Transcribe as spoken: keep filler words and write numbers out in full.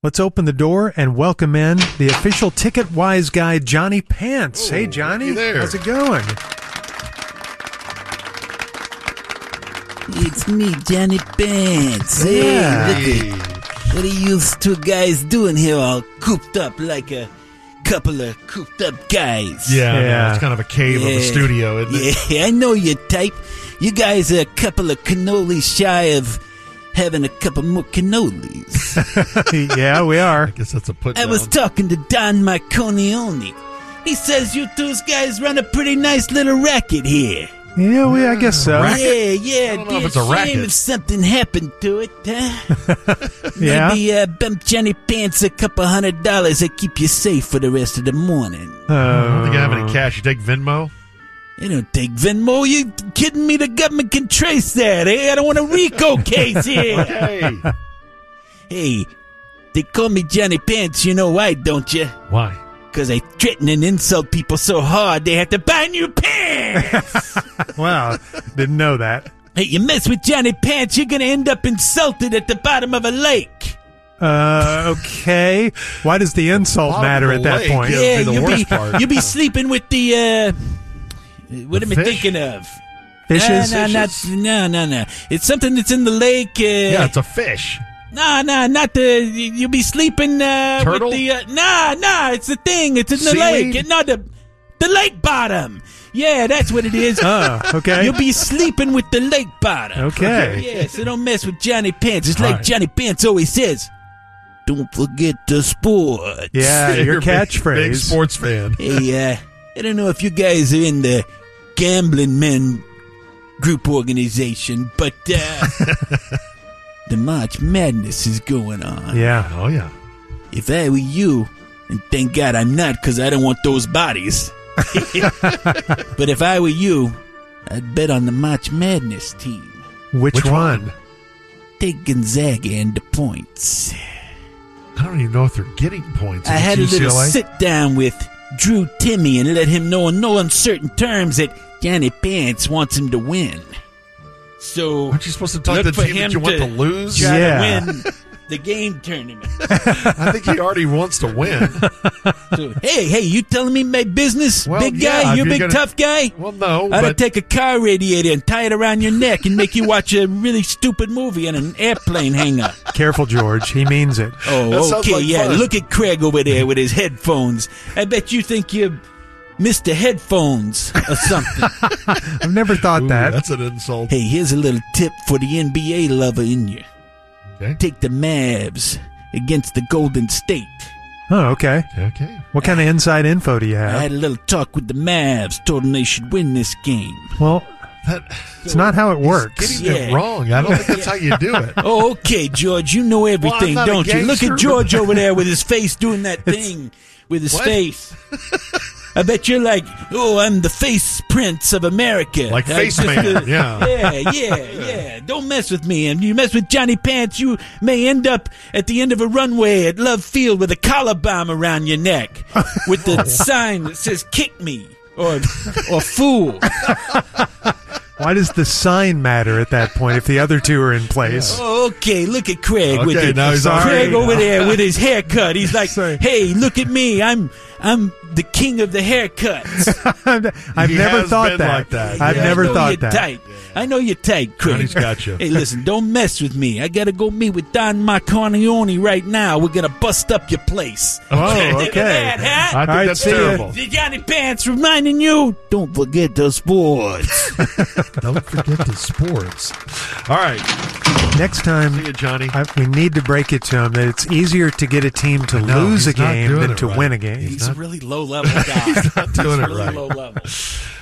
Let's open the door and welcome in the official Ticket Wise guy, Johnny Pants. Oh, hey, Johnny. there. How's it going? It's me, Johnny Pants. Yeah. Hey, look at what are you two guys doing here all cooped up like a couple of cooped up guys? Yeah, I know. Yeah. It's kind of a cave of a studio, isn't it? Yeah, I know your type. You guys are a couple of cannolis shy of having a couple more cannolis. Yeah, we are. I guess that's a put I down. was talking to Don Marconioni. He says you two guys run a pretty nice little racket here. Yeah, we. I guess so. Racket? Yeah, yeah. I don't know if dear it's a shame racket. if something happened to it, huh? Yeah. Maybe uh, bump Johnny Pants a couple hundred dollars to keep you safe for the rest of the morning. Uh, I don't think I have any cash. You take Venmo? They don't take Venmo. You kidding me? The government can trace that, eh? I don't want a RICO case here. Hey. Hey, they call me Johnny Pants. You know why, don't you? Why? Because I threaten and insult people so hard they have to buy new pants. Wow, didn't know that. Hey, you mess with Johnny Pants, you're going to end up insulted at the bottom of a lake. Uh, okay. Why does the insult Bottom matter of at the that lake, point? yeah. Yeah, be the you'll worst be, part. you'll be sleeping with the, uh... What The am I fish? thinking of? Fishes? No, no, not, no, no, no. It's something that's in the lake. Uh, Yeah, it's a fish. No, no, not the. You'll be sleeping uh, Turtle? with the. Uh, nah, nah, it's the thing. It's in the Seaweed? lake. No, the the lake bottom. Yeah, that's what it is. Oh, okay. You'll be sleeping with the lake bottom. Okay. Yeah, so don't mess with Johnny Pants. It's All like right. Johnny Pants always says. Don't forget the sports. Yeah, your You're a big- catchphrase. Big sports fan. Hey, uh, I don't know if you guys are in the Gambling Men group organization, but uh, the March Madness is going on. Yeah. Oh, yeah. If I were you, and thank God I'm not because I don't want those bodies, but if I were you, I'd bet on the March Madness team. Which, Which one? one? Take Gonzaga and the points. I don't even know if they're getting points. I had a against little U C L A. sit down with Drew Timmy and let him know in no uncertain terms that Johnny Pants wants him to win. So Aren't you supposed to talk look to the for team that him you want to to lose? try Yeah. to win the game tournament. I think he already wants to win. So, hey, hey, you telling me my business, Well, big yeah, guy? if You you're big gonna- tough guy? Well, no, I'd but take a car radiator and tie it around your neck and make you watch a really stupid movie on an airplane hangar. Careful, George. He means it. That Oh, sounds okay, like yeah. fun. Look at Craig over there with his headphones. I bet you think you're Mister Headphones or something. I've never thought Ooh, that. that's an insult. Hey, here's a little tip for the N B A lover in you. Okay. Take the Mavs against the Golden State. Oh, okay. Okay. What kind of inside info do you I have? had a little talk with the Mavs, told them they should win this game. Well, That, it's not how it works. getting it Yeah. wrong. I don't think that's how you do it. Oh, okay, George, you know everything, not a don't you? Look gangster, at George over there with his face doing that thing with his What? face. I bet you're like, oh, I'm the face prince of America. Like I Face just, Man, uh, yeah. Yeah, yeah, yeah. Don't mess with me. And you mess with Johnny Pants, you may end up at the end of a runway at Love Field with a collar bomb around your neck with the sign that says, kick me or, or fool. Why does the sign matter at that point if the other two are in place? Oh, okay, look at Craig with Okay, it. now he's all Craig right. over there with his haircut. He's like, Sorry. "Hey, look at me! I'm I'm the king of the haircuts." I've He never has thought been that. like that. I've Yeah, never I know thought you're that. Tight. I know you're tight, Craig. Johnny's got you. Hey, listen, don't mess with me. I gotta go meet with Don Marconioni right now. We're gonna bust up your place. Oh, Look okay. at that, huh? I think All right, that's see ya. terrible. The Johnny Pants reminding you, don't forget the sports. Don't forget the sports. All right. Next See time, you, Johnny. I, we need to break it to him that it's easier to get a team to No, lose a he's not game doing than it to right. win a game. He's a really low level guy. not doing it really right. low level.